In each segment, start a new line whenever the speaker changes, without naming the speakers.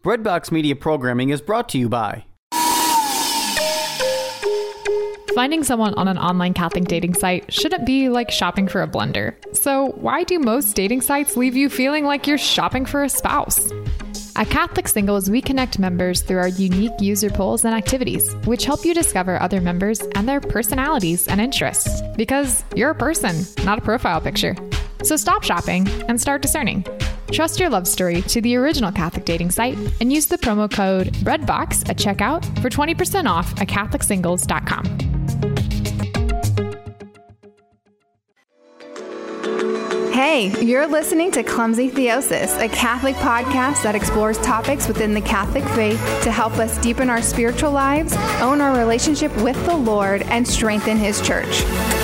Breadbox Media programming is brought to you by...
Finding someone on an online Catholic dating site shouldn't be like shopping for a blender. So why do most dating sites leave you feeling like you're shopping for a spouse? At Catholic Singles, we connect members through our unique user polls and activities, which help you discover other members and their personalities and interests. Because you're a person, not a profile picture. So stop shopping and start discerning. Trust your love story to the original Catholic dating site and use the promo code BREADBOX at checkout for 20% off at CatholicSingles.com.
Hey, you're listening to Clumsy Theosis, a Catholic podcast that explores topics within the Catholic faith to help us deepen our spiritual lives, own our relationship with the Lord, and strengthen His church.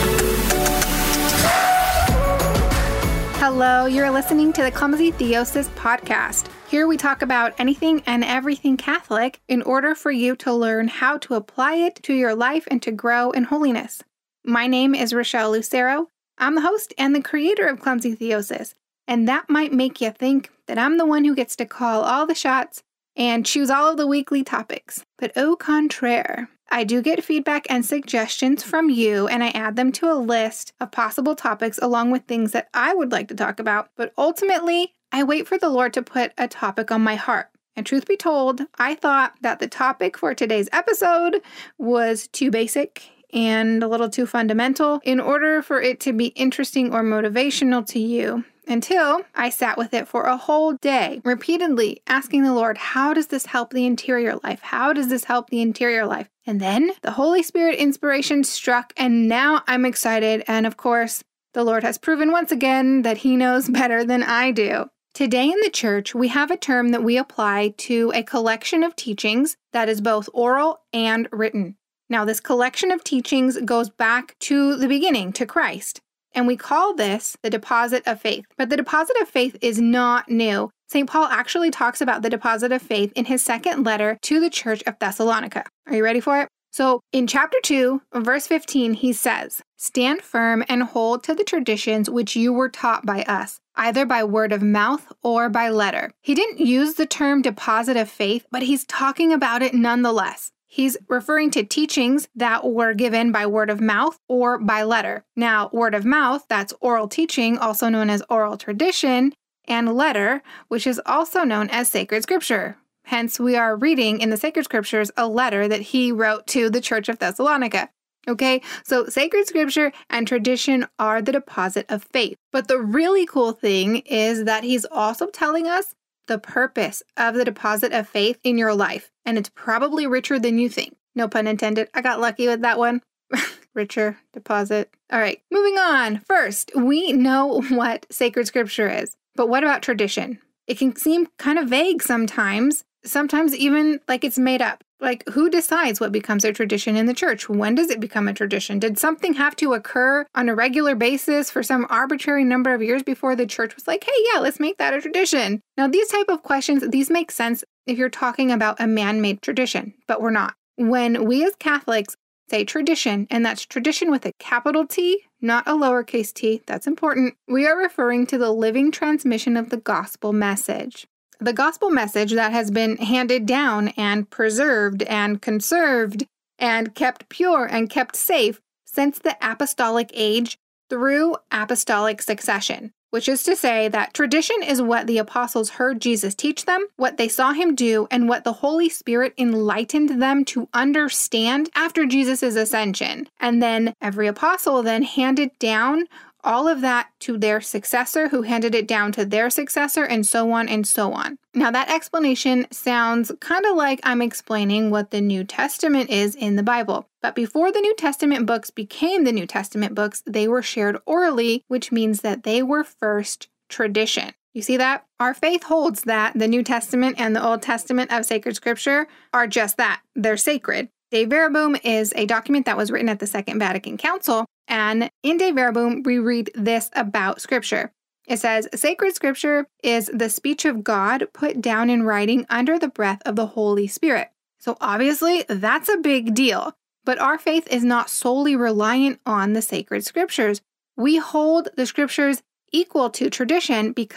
Hello, you're listening to the Clumsy Theosis podcast. Here we talk about anything and everything Catholic in order for you to learn how to apply it to your life and to grow in holiness. My name is Rochelle Lucero. I'm the host and the creator of Clumsy Theosis, and that might make you think that I'm the one who gets to call all the shots and choose all of the weekly topics. But au contraire, I do get feedback and suggestions from you, and I add them to a list of possible topics along with things that I would like to talk about. But ultimately, I wait for the Lord to put a topic on my heart. And truth be told, I thought that the topic for today's episode was too basic and a little too fundamental in order for it to be interesting or motivational to you, until I sat with it for a whole day, repeatedly asking the Lord, how does this help the interior life? How does this help the interior life? And then the Holy Spirit inspiration struck, and now I'm excited. And of course, the Lord has proven once again that He knows better than I do. Today in the church, we have a term that we apply to a collection of teachings that is both oral and written. Now, this collection of teachings goes back to the beginning, to Christ, and we call this the deposit of faith. But the deposit of faith is not new. St. Paul actually talks about the deposit of faith in his second letter to the church of Thessalonica. Are you ready for it? So in chapter 2, verse 15, he says, "Stand firm and hold to the traditions which you were taught by us, either by word of mouth or by letter." He didn't use the term deposit of faith, but he's talking about it nonetheless. He's referring to teachings that were given by word of mouth or by letter. Now, word of mouth, that's oral teaching, also known as oral tradition, and letter, which is also known as sacred scripture. Hence, we are reading in the sacred scriptures a letter that he wrote to the church of Thessalonica. Okay, so sacred scripture and tradition are the deposit of faith. But the really cool thing is that he's also telling us the purpose of the deposit of faith in your life. And it's probably richer than you think. No pun intended. I got lucky with that one. Richer deposit. All right, moving on. First, we know what sacred scripture is. But what about tradition? It can seem kind of vague sometimes even like it's made up. Like, who decides what becomes a tradition in the church? When does it become a tradition? Did something have to occur on a regular basis for some arbitrary number of years before the church was like, hey, yeah, let's make that a tradition? Now, these type of questions, these make sense if you're talking about a man-made tradition, but we're not. When we as Catholics say tradition, and that's tradition with a capital T, not a lowercase t, that's important, we are referring to the living transmission of the gospel message. The gospel message that has been handed down and preserved and conserved and kept pure and kept safe since the apostolic age through apostolic succession, which is to say that tradition is what the apostles heard Jesus teach them, what they saw him do, and what the Holy Spirit enlightened them to understand after Jesus' ascension. And then every apostle then handed down all of that to their successor, who handed it down to their successor, and so on and so on. Now, that explanation sounds kind of like I'm explaining what the New Testament is in the Bible. But before the New Testament books became the New Testament books, they were shared orally, which means that they were first tradition. You see that? Our faith holds that the New Testament and the Old Testament of sacred scripture are just that. They're sacred. De Verbum is a document that was written at the Second Vatican Council, and in De Verbum, we read this about Scripture. It says, "Sacred Scripture is the speech of God put down in writing under the breath of the Holy Spirit." So obviously, that's a big deal. But our faith is not solely reliant on the sacred Scriptures. We hold the Scriptures equal to tradition because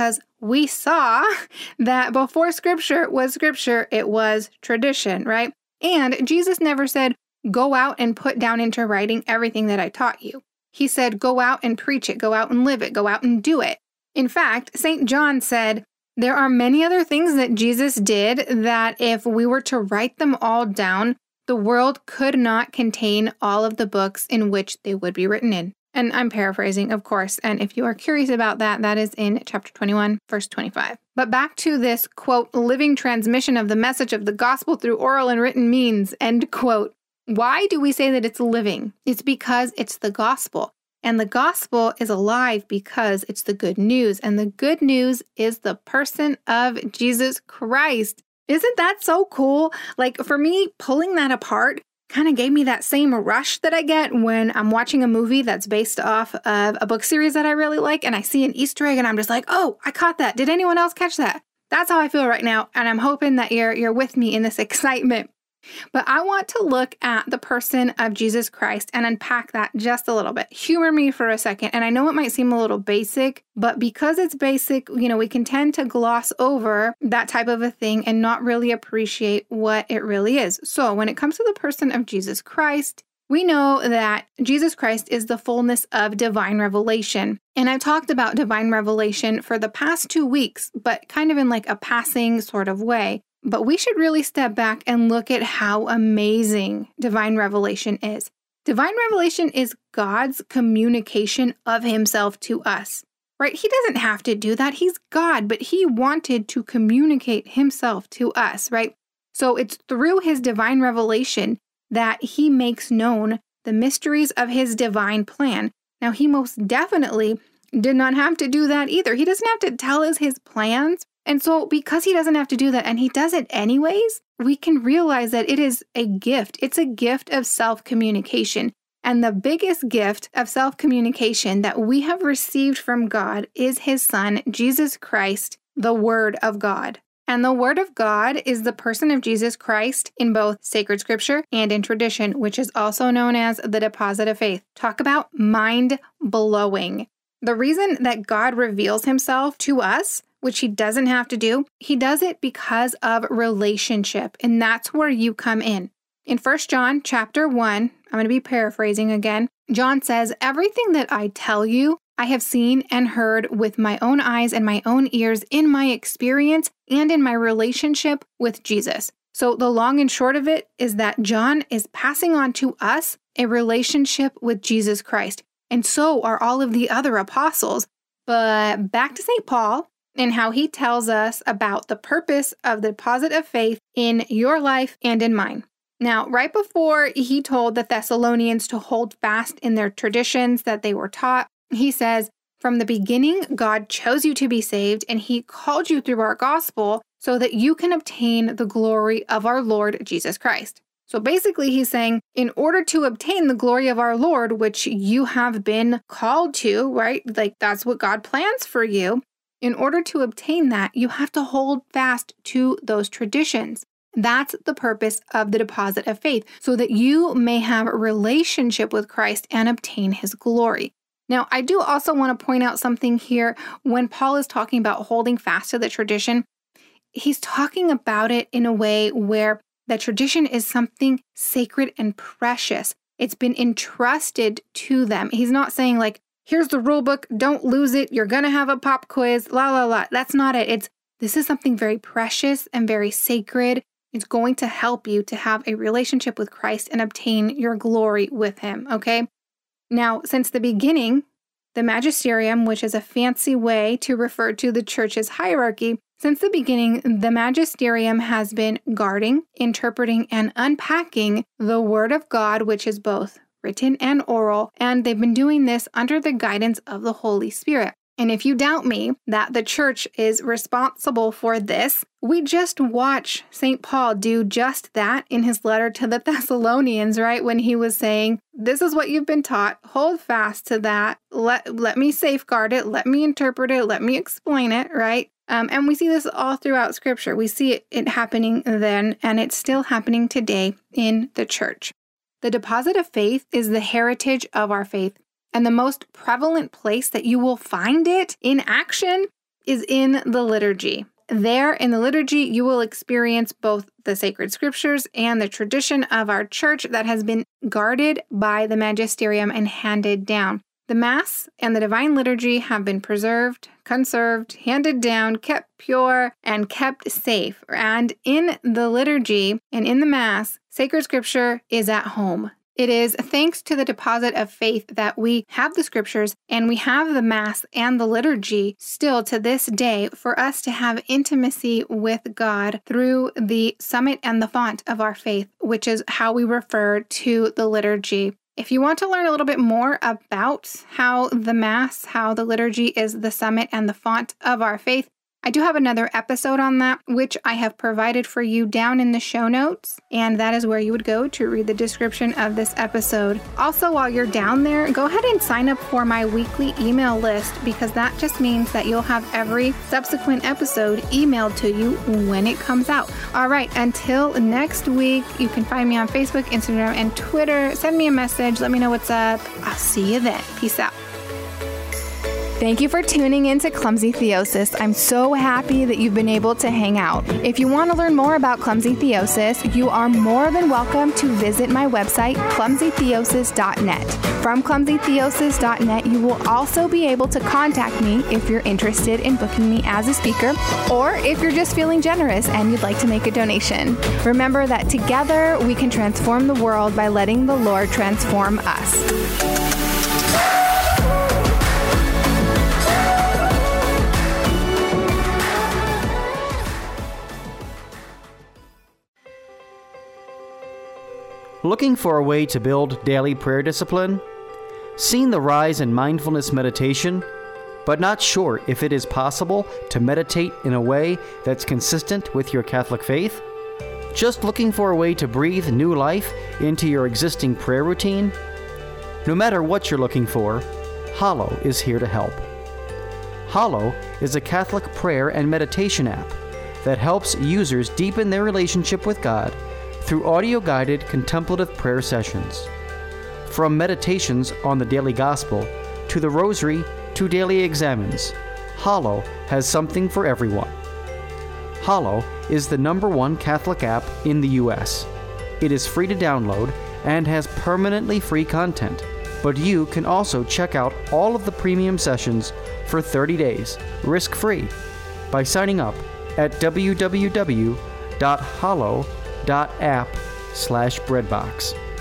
we saw that before Scripture was Scripture, it was tradition, right? And Jesus never said, go out and put down into writing everything that I taught you. He said, go out and preach it, go out and live it, go out and do it. In fact, St. John said, there are many other things that Jesus did that if we were to write them all down, the world could not contain all of the books in which they would be written in. And I'm paraphrasing, of course, and if you are curious about that, that is in chapter 21, verse 25. But back to this, quote, living transmission of the message of the gospel through oral and written means, end quote. Why do we say that it's living? It's because it's the gospel. And the gospel is alive because it's the good news. And the good news is the person of Jesus Christ. Isn't that so cool? Like for me, pulling that apart kind of gave me that same rush that I get when I'm watching a movie that's based off of a book series that I really like and I see an Easter egg and I'm just like, oh, I caught that. Did anyone else catch that? That's how I feel right now. And I'm hoping that you're with me in this excitement. But I want to look at the person of Jesus Christ and unpack that just a little bit. Humor me for a second. And I know it might seem a little basic, but because it's basic, we can tend to gloss over that type of a thing and not really appreciate what it really is. So when it comes to the person of Jesus Christ, we know that Jesus Christ is the fullness of divine revelation. And I've talked about divine revelation for the past 2 weeks, but kind of in like a passing sort of way. But we should really step back and look at how amazing divine revelation is. Divine revelation is God's communication of himself to us, right? He doesn't have to do that. He's God, but he wanted to communicate himself to us, right? So it's through his divine revelation that he makes known the mysteries of his divine plan. Now, he most definitely did not have to do that either. He doesn't have to tell us his plans. And so because he doesn't have to do that and he does it anyways, we can realize that it is a gift. It's a gift of self-communication. And the biggest gift of self-communication that we have received from God is his son, Jesus Christ, the Word of God. And the Word of God is the person of Jesus Christ in both sacred scripture and in tradition, which is also known as the deposit of faith. Talk about mind-blowing. The reason that God reveals himself to us, which he doesn't have to do, he does it because of relationship. And that's where you come in. In 1 John chapter 1, I'm going to be paraphrasing again. John says, everything that I tell you, I have seen and heard with my own eyes and my own ears in my experience and in my relationship with Jesus. So the long and short of it is that John is passing on to us a relationship with Jesus Christ. And so are all of the other apostles. But back to St. Paul and how he tells us about the purpose of the deposit of faith in your life and in mine. Now, right before he told the Thessalonians to hold fast in their traditions that they were taught, he says, from the beginning, God chose you to be saved, and he called you through our gospel so that you can obtain the glory of our Lord Jesus Christ. So basically, he's saying, in order to obtain the glory of our Lord, which you have been called to, right? Like that's what God plans for you. In order to obtain that, you have to hold fast to those traditions. That's the purpose of the deposit of faith, so that you may have a relationship with Christ and obtain his glory. Now, I do also want to point out something here. When Paul is talking about holding fast to the tradition, he's talking about it in a way where the tradition is something sacred and precious. It's been entrusted to them. He's not saying like, here's the rule book, don't lose it, you're going to have a pop quiz, la, la, la. That's not it. This is something very precious and very sacred. It's going to help you to have a relationship with Christ and obtain your glory with him, okay? Now, since the beginning, the magisterium, which is a fancy way to refer to the church's hierarchy, since the beginning, the magisterium has been guarding, interpreting, and unpacking the Word of God, which is both written and oral, and they've been doing this under the guidance of the Holy Spirit. And if you doubt me that the church is responsible for this, we just watch St. Paul do just that in his letter to the Thessalonians, right? When he was saying, this is what you've been taught, hold fast to that, let me safeguard it, let me interpret it, let me explain it, right? And we see this all throughout Scripture. We see it happening then, and it's still happening today in the church. The deposit of faith is the heritage of our faith. And the most prevalent place that you will find it in action is in the liturgy. There in the liturgy, you will experience both the sacred scriptures and the tradition of our church that has been guarded by the magisterium and handed down. The Mass and the Divine Liturgy have been preserved, conserved, handed down, kept pure, and kept safe. And in the liturgy and in the Mass, sacred scripture is at home. It is thanks to the deposit of faith that we have the scriptures and we have the Mass and the liturgy still to this day for us to have intimacy with God through the summit and the font of our faith, which is how we refer to the liturgy. If you want to learn a little bit more about how the Mass, how the liturgy is the summit and the font of our faith, I do have another episode on that, which I have provided for you down in the show notes, and that is where you would go to read the description of this episode. Also, while you're down there, go ahead and sign up for my weekly email list, because that just means that you'll have every subsequent episode emailed to you when it comes out. All right, until next week, you can find me on Facebook, Instagram, and Twitter. Send me a message. Let me know what's up. I'll see you then. Peace out. Thank you for tuning in to Clumsy Theosis. I'm so happy that you've been able to hang out. If you want to learn more about Clumsy Theosis, you are more than welcome to visit my website, clumsytheosis.net. From clumsytheosis.net, you will also be able to contact me if you're interested in booking me as a speaker, or if you're just feeling generous and you'd like to make a donation. Remember that together we can transform the world by letting the Lord transform us.
Looking for a way to build daily prayer discipline? Seen the rise in mindfulness meditation, but not sure if it is possible to meditate in a way that's consistent with your Catholic faith? Just looking for a way to breathe new life into your existing prayer routine? No matter what you're looking for, Hallow is here to help. Hallow is a Catholic prayer and meditation app that helps users deepen their relationship with God through audio-guided contemplative prayer sessions. From meditations on the daily gospel to the rosary to daily examens, Hallow has something for everyone. Hallow is the #1 Catholic app in the US. It is free to download and has permanently free content, but you can also check out all of the premium sessions for 30 days, risk-free, by signing up at www.hallow.app/breadbox.